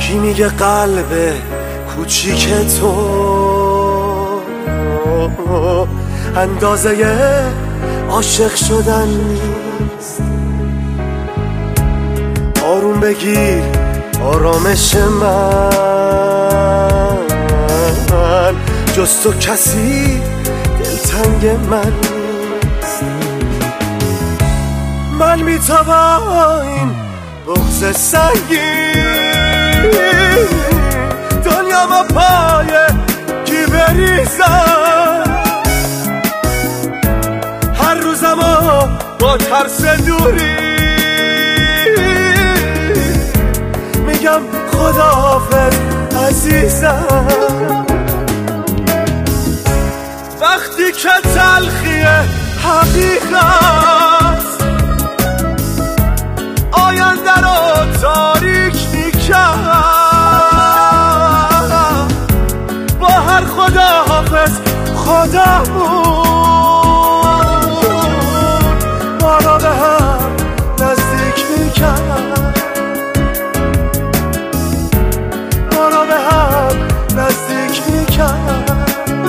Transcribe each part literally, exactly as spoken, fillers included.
کی میگه قلب کوچیک تو اندازه عاشق شدن نیست؟ آروم بگیر آرامش من، جز تو کسی دلتنگ من نیست. من میتوان این بغض سنگین دنیا ما پای کی بریزم، هر روزمو با ترس دوری میگم خداحافظ عزیزم. وقتی که تلخی حقیقت آینده رو تاریک میکرد، با هر خداحافظ خدامون ما را به هم نزدیک میکرد، ما را به هم نزدیک میکرد.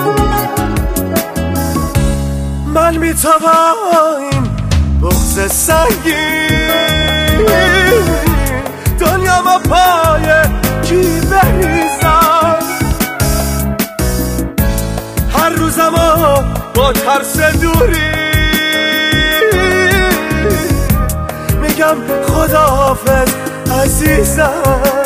من میتوان این بغض سنگین دنیا ما پای کی بریزم، هر روزمو با ترس دوری میگم خداحافظ عزیزم.